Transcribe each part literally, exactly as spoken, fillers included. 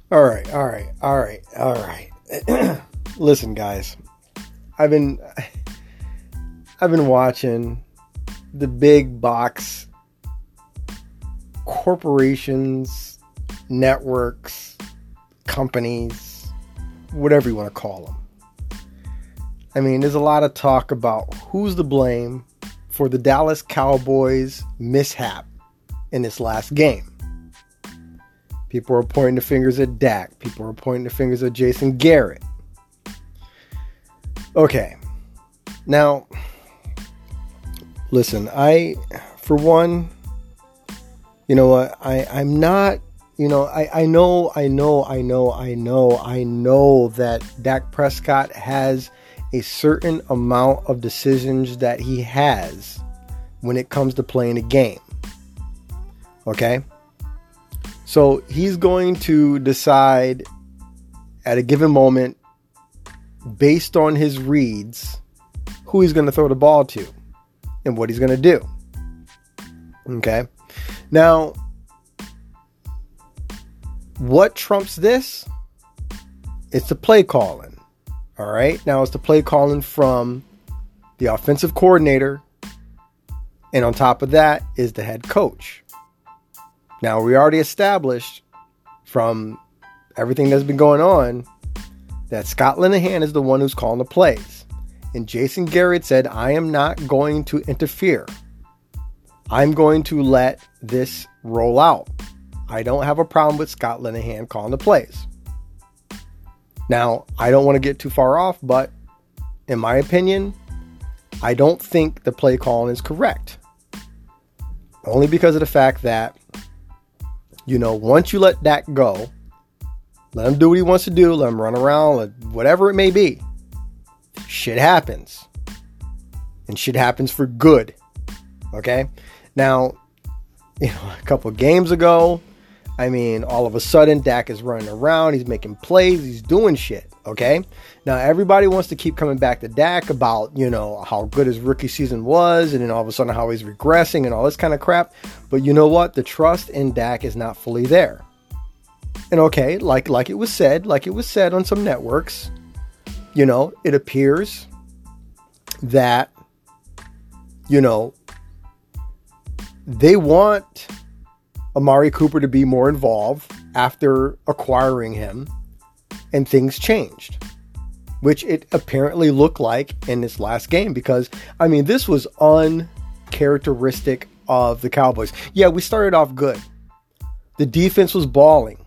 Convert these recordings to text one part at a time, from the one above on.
All right, all right, all right, all right. Listen, guys, I've been I've been watching the big box corporations, networks, companies, whatever you want to call them. I mean, there's a lot of talk about who's to blame for the Dallas Cowboys mishap in this last game. People are pointing the fingers at Dak. People are pointing the fingers at Jason Garrett. Okay. Now, listen, I, for one, you know what, I, I'm not, you know, I, I know, I know, I know, I know, I know that Dak Prescott has a certain amount of decisions that he has when it comes to playing a game. Okay? So he's going to decide at a given moment, based on his reads, who he's going to throw the ball to and what he's going to do. Okay. Now, what trumps this? It's the play calling. All right. Now it's the play calling from the offensive coordinator. And on top of that is the head coach. Now, we already established from everything that's been going on that Scott Linehan is the one who's calling the plays. And Jason Garrett said, I am not going to interfere. I'm going to let this roll out. I don't have a problem with Scott Linehan calling the plays. Now, I don't want to get too far off, but in my opinion, I don't think the play calling is correct. Only because of the fact that, you know, once you let Dak go, let him do what he wants to do, let him run around, whatever it may be, shit happens. And shit happens for good. Okay? Now, you know, a couple of games ago, I mean, all of a sudden, Dak is running around, he's making plays, he's doing shit. Okay? Now, everybody wants to keep coming back to Dak about, you know, how good his rookie season was, and then all of a sudden how he's regressing and all this kind of crap. But you know what? The trust in Dak is not fully there. And okay, like, like it was said, like it was said on some networks, you know, it appears that, you know, they want Amari Cooper to be more involved after acquiring him, and things changed, which it apparently looked like in this last game, because, I mean, this was uncharacteristic of the Cowboys. Yeah, we started off good. The defense was balling,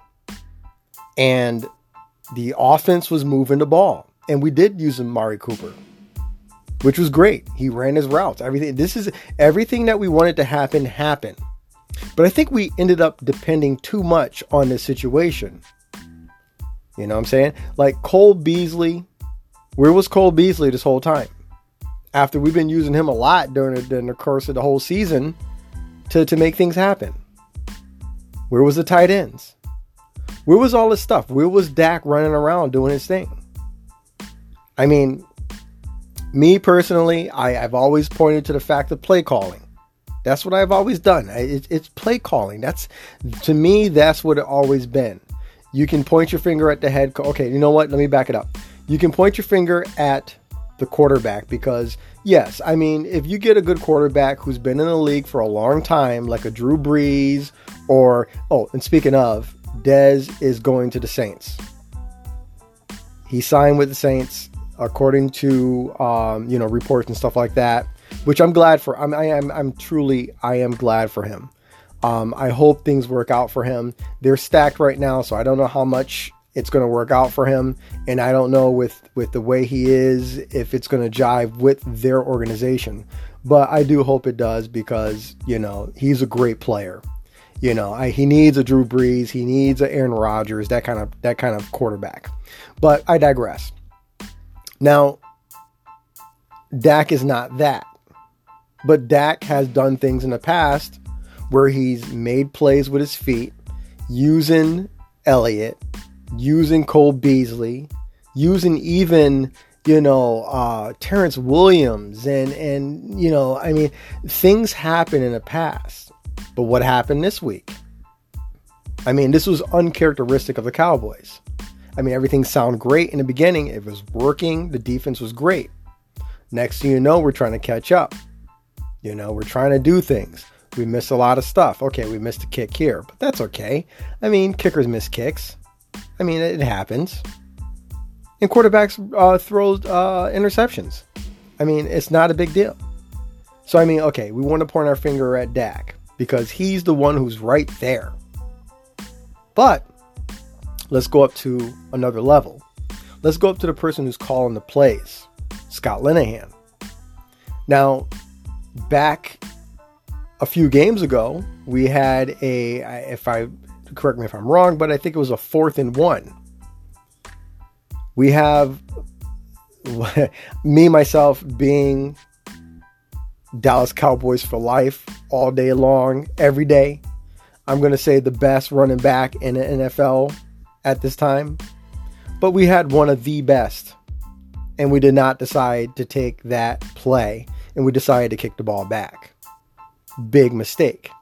and the offense was moving the ball, and we did use Amari Cooper, which was great. He ran his routes. Everything. This is everything that we wanted to happen happened. But I think we ended up depending too much on this situation. You know what I'm saying? Like Cole Beasley. Where was Cole Beasley this whole time? After we've been using him a lot during the, during the course of the whole season to, to make things happen. Where was the tight ends? Where was all this stuff? Where was Dak running around doing his thing? I mean, me personally, I, I've always pointed to the fact of play calling. That's what I've always done. It, it's play calling. That's, to me, that's what it always been. You can point your finger at the head. Co- okay, you know what? Let me back it up. You can point your finger at the quarterback because, yes, I mean, if you get a good quarterback who's been in the league for a long time, like a Drew Brees or, oh, and speaking of, Dez is going to the Saints. He signed with the Saints according to, um, you know, reports and stuff like that, which I'm glad for. I'm, I am, I'm truly, I am glad for him. Um, I hope things work out for him. They're stacked right now, so I don't know how much it's going to work out for him. And I don't know with, with the way he is, if it's going to jive with their organization. But I do hope it does because, you know, he's a great player. You know, I, he needs a Drew Brees. He needs a Aaron Rodgers, that kind of, that kind of quarterback. But I digress. Now, Dak is not that. But Dak has done things in the past where he's made plays with his feet, using Elliott, using Cole Beasley, using even, you know, uh, Terrence Williams. And, and, you know, I mean, things happen in the past. But what happened this week? I mean, this was uncharacteristic of the Cowboys. I mean, everything sounded great in the beginning. It was working. The defense was great. Next thing you know, we're trying to catch up. You know, we're trying to do things. We miss a lot of stuff. Okay, we missed a kick here, but that's okay. I mean, kickers miss kicks. I mean, it happens. And quarterbacks uh, throw uh, interceptions. I mean, it's not a big deal. So, I mean, okay, we want to point our finger at Dak because he's the one who's right there. But let's go up to another level. Let's go up to the person who's calling the plays, Scott Linehan. Now, back a few games ago, we had a, if I, correct me if I'm wrong, but I think it was a fourth and one. We have me, myself, being Dallas Cowboys for life all day long, every day. I'm going to say the best running back in the N F L at this time. But we had one of the best. And we did not decide to take that play. And we decided to kick the ball back. Big mistake.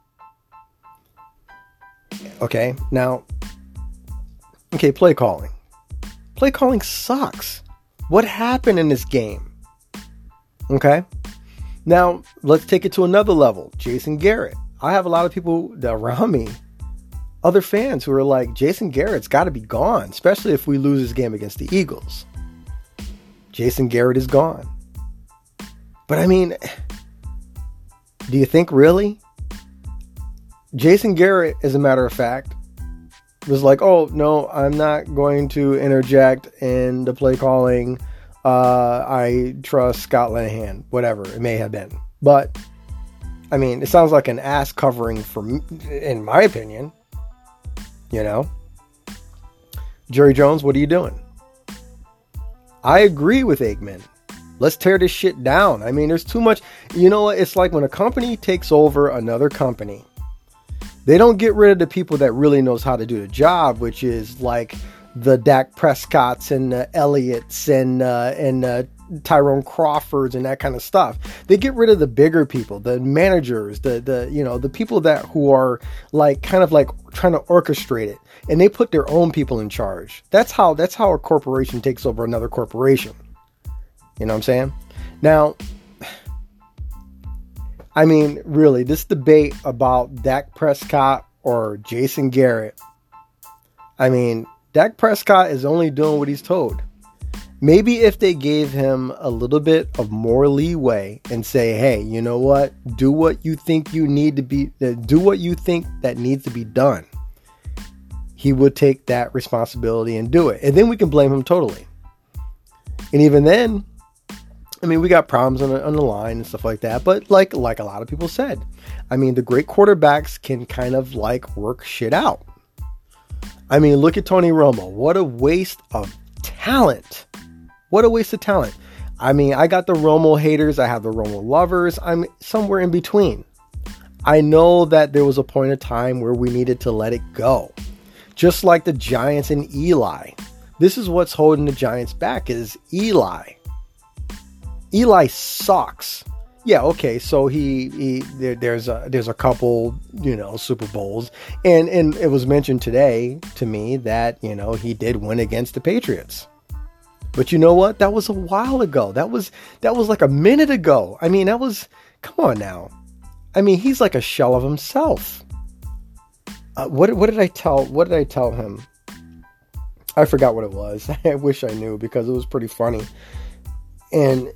Okay, now, okay, play calling. Play calling sucks. What happened in this game? Okay, now let's take it to another level. Jason Garrett. I have a lot of people around me, other fans who are like, Jason Garrett's got to be gone, especially if we lose this game against the Eagles. Jason Garrett is gone. But I mean, do you think really? Jason Garrett, as a matter of fact, was like, oh, no, I'm not going to interject in the play calling. Uh, I trust Scott Linehan, whatever it may have been. But, I mean, it sounds like an ass covering for me, in my opinion. You know? Jerry Jones, what are you doing? I agree with Aikman. Let's tear this shit down. I mean, there's too much. You know what? It's like when a company takes over another company. They don't get rid of the people that really knows how to do the job, which is like the Dak Prescotts and the Elliott's and uh, and uh, Tyrone Crawfords and that kind of stuff. They get rid of the bigger people, the managers, the the you know the people that who are like kind of like trying to orchestrate it, and they put their own people in charge. That's how that's how a corporation takes over another corporation. You know what I'm saying? Now, I mean, really, this debate about Dak Prescott or Jason Garrett, I mean, Dak Prescott is only doing what he's told. Maybe if they gave him a little bit of more leeway and say, hey, you know what? Do what you think you need to be, do what you think that needs to be done. He would take that responsibility and do it. And then we can blame him totally. And even then, I mean, we got problems on the, on the line and stuff like that. But like, like a lot of people said, I mean, the great quarterbacks can kind of like work shit out. I mean, look at Tony Romo. What a waste of talent. What a waste of talent. I mean, I got the Romo haters. I have the Romo lovers. I'm somewhere in between. I know that there was a point of time where we needed to let it go. Just like the Giants and Eli. This is what's holding the Giants back is Eli. Eli sucks. Yeah, okay, so he, he there, there's a there's a couple, you know, Super Bowls, and and it was mentioned today to me that, you know, he did win against the Patriots. But you know what? That was a while ago. That was that was like a minute ago. I mean, that was, come on now. I mean, he's like a shell of himself. Uh, what what did I tell what did I tell him? I forgot what it was. I wish I knew because it was pretty funny. And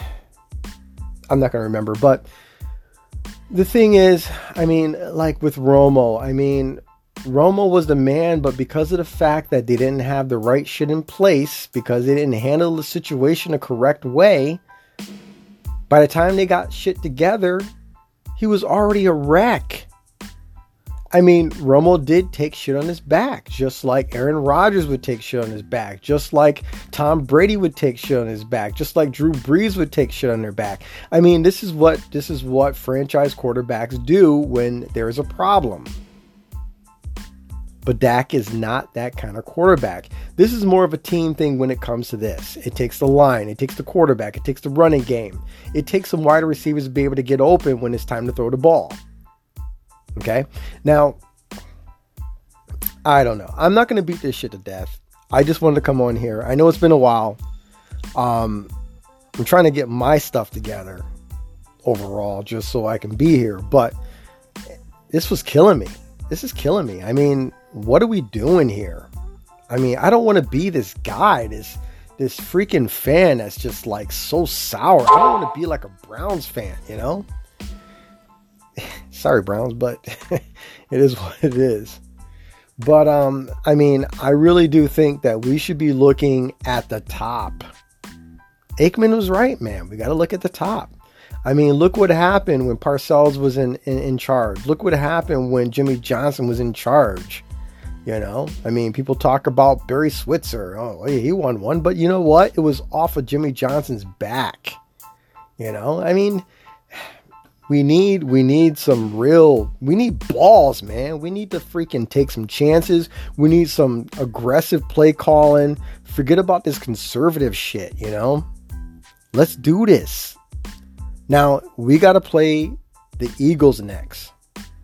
I'm not going to remember, but the thing is, I mean, like with Romo, I mean, Romo was the man, but because of the fact that they didn't have the right shit in place, because they didn't handle the situation the correct way, by the time they got shit together, he was already a wreck. I mean, Romo did take shit on his back, just like Aaron Rodgers would take shit on his back, just like Tom Brady would take shit on his back, just like Drew Brees would take shit on their back. I mean, this is what this is what franchise quarterbacks do when there is a problem. But Dak is not that kind of quarterback. This is more of a team thing when it comes to this. It takes the line, it takes the quarterback, it takes the running game, it takes some wide receivers to be able to get open when it's time to throw the ball. Okay. Now, I don't know. I'm not going to beat this shit to death. I just wanted to come on here. I know it's been a while. Um, I'm trying to get my stuff together overall just so I can be here. But this was killing me. This is killing me. I mean, what are we doing here? I mean, I don't want to be this guy, this this freaking fan that's just like so sour. I don't want to be like a Browns fan, you know? Sorry, Browns, but it is what it is. But, um, I mean, I really do think that we should be looking at the top. Aikman was right, man. We got to look at the top. I mean, look what happened when Parcells was in, in, in charge. Look what happened when Jimmy Johnson was in charge. You know, I mean, people talk about Barry Switzer. Oh, he won one. But you know what? It was off of Jimmy Johnson's back. You know, I mean, we need we need some real, we need balls, man. We need to freaking take some chances. We need some aggressive play calling. Forget about this conservative shit, you know? Let's do this. Now, we got to play the Eagles next.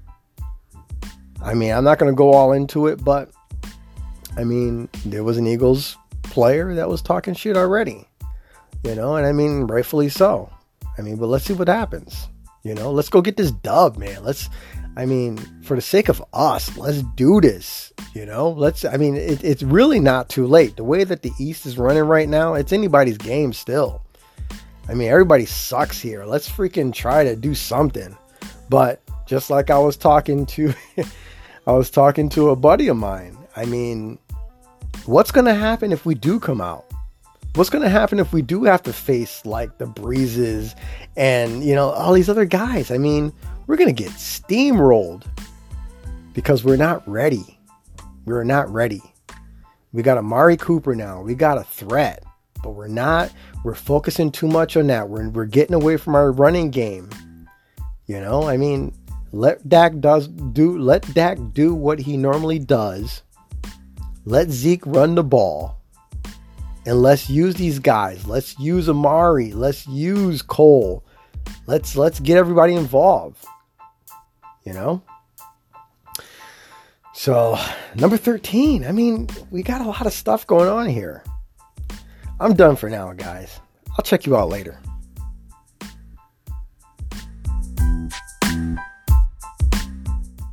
I mean, I'm not going to go all into it, but I mean, there was an Eagles player that was talking shit already, you know, and I mean, rightfully so. I mean, but let's see what happens, you know, let's go get this dub, man. Let's, I mean, for the sake of us, let's do this, you know, let's, I mean, it, it's really not too late. The way that the East is running right now, it's anybody's game still. I mean, everybody sucks here. Let's freaking try to do something. But just like I was talking to, I was talking to a buddy of mine. I mean, what's going to happen if we do come out? What's going to happen if we do have to face like the Breezes and, you know, all these other guys? I mean, we're going to get steamrolled because we're not ready. We're not ready. We got Amari Cooper now. We got a threat, but we're not, we're focusing too much on that. We're, we're getting away from our running game. You know, I mean, let Dak does do let Dak do what he normally does. Let Zeke run the ball. And let's use these guys. Let's use Amari. Let's use Cole. Let's let's get everybody involved. You know? So, number thirteen. I mean, we got a lot of stuff going on here. I'm done for now, guys. I'll check you out later.